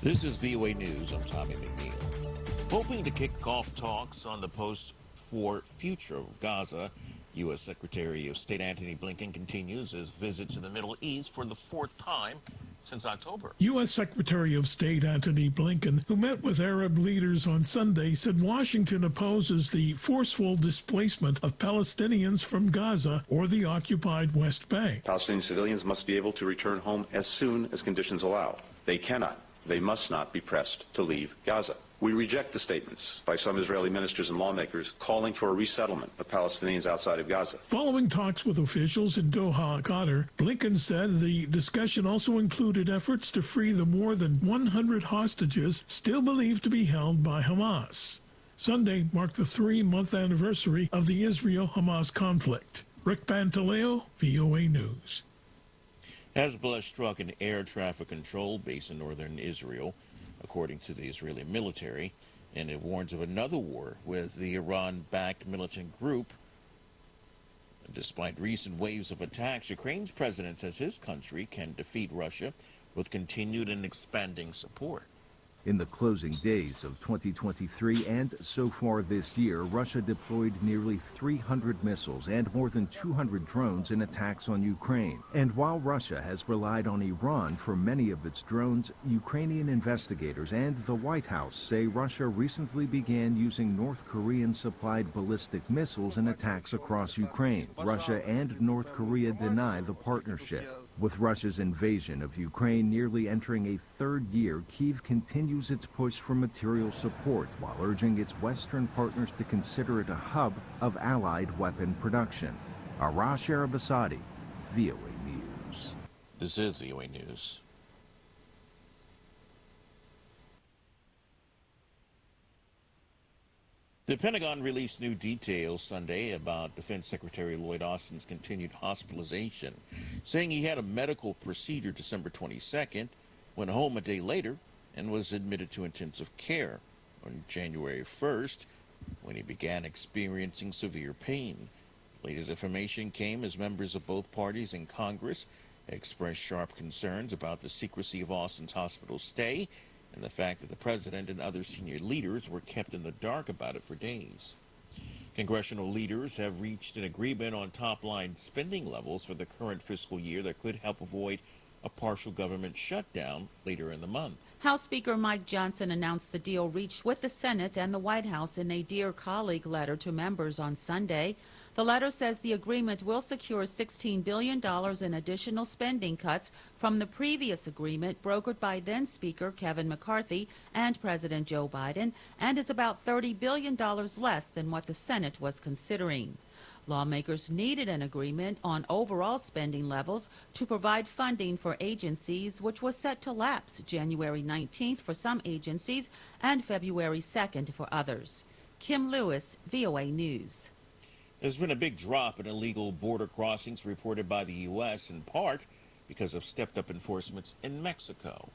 This is VOA News. I'm Tommy McNeil. Hoping to kick off talks on the post-war future of Gaza, U.S. Secretary of State Antony Blinken continues his visit to the Middle East for the fourth time since October. U.S. Secretary of State Antony Blinken, who met with Arab leaders on Sunday, said Washington opposes the forceful displacement of Palestinians from Gaza or the occupied West Bank. Palestinian civilians must be able to return home as soon as conditions allow. They cannot, they must not be pressed to leave Gaza. We reject the statements by some Israeli ministers and lawmakers calling for a resettlement of Palestinians outside of Gaza. Following talks with officials in Doha, Qatar, Blinken said the discussion also included efforts to free the more than 100 hostages still believed to be held by Hamas. Sunday marked the 3-month anniversary of the Israel-Hamas conflict. Rick Pantaleo, VOA News. Hezbollah struck an air traffic control base in northern Israel, according to the Israeli military, and it warns of another war with the Iran-backed militant group. Despite recent waves of attacks, Ukraine's president says his country can defeat Russia with continued and expanding support. In the closing days of 2023 and so far this year, Russia deployed nearly 300 missiles and more than 200 drones in attacks on Ukraine. And while Russia has relied on Iran for many of its drones, Ukrainian investigators and the White House say Russia recently began using North Korean-supplied ballistic missiles in attacks across Ukraine. Russia and North Korea deny the partnership. With Russia's invasion of Ukraine nearly entering a third year, Kyiv continues its push for material support while urging its Western partners to consider it a hub of allied weapon production. Arash Arabasadi, VOA News. This is VOA News. The Pentagon released new details Sunday about Defense Secretary Lloyd Austin's continued hospitalization, saying he had a medical procedure December 22nd, went home a day later, and was admitted to intensive care on January 1st, when he began experiencing severe pain. Latest information came as members of both parties in Congress expressed sharp concerns about the secrecy of Austin's hospital stay and the fact that the president and other senior leaders were kept in the dark about it for days. Congressional leaders have reached an agreement on top-line spending levels for the current fiscal year that could help avoid a partial government shutdown later in the month. House Speaker Mike Johnson announced the deal reached with the Senate and the White House in a Dear Colleague letter to members on Sunday. The letter says the agreement will secure $16 billion in additional spending cuts from the previous agreement brokered by then-Speaker Kevin McCarthy and President Joe Biden, and is about $30 billion less than what the Senate was considering. Lawmakers needed an agreement on overall spending levels to provide funding for agencies, which was set to lapse January 19th for some agencies and February 2nd for others. Kim Lewis, VOA News. There's been a big drop in illegal border crossings reported by the U.S., in part because of stepped-up enforcements in Mexico.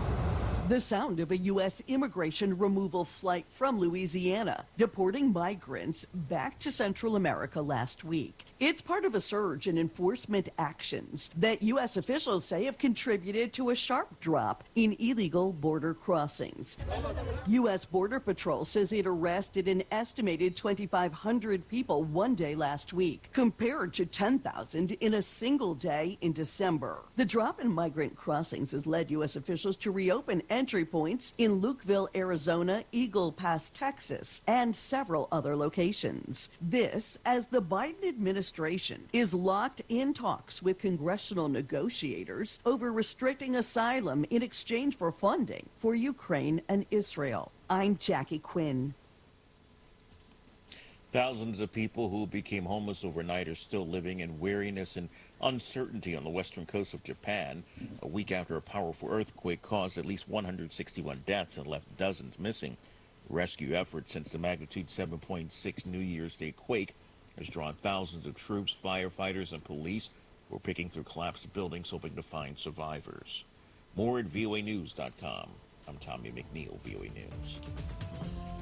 The sound of a U.S. immigration removal flight from Louisiana, deporting migrants back to Central America last week. It's part of a surge in enforcement actions that U.S. officials say have contributed to a sharp drop in illegal border crossings. U.S. Border Patrol says it arrested an estimated 2,500 people one day last week, compared to 10,000 in a single day in December. The drop in migrant crossings has led U.S. officials to reopen entry points in Lukeville, Arizona, Eagle Pass, Texas, and several other locations. This as the Biden administration is locked in talks with congressional negotiators over restricting asylum in exchange for funding for Ukraine and Israel. I'm Jackie Quinn. Thousands of people who became homeless overnight are still living in weariness and uncertainty on the western coast of Japan, a week after a powerful earthquake caused at least 161 deaths and left dozens missing. Rescue efforts since the magnitude 7.6 New Year's Day quake has drawn thousands of troops, firefighters, and police who are picking through collapsed buildings hoping to find survivors. More at voanews.com. I'm Tommy McNeil, VOA News.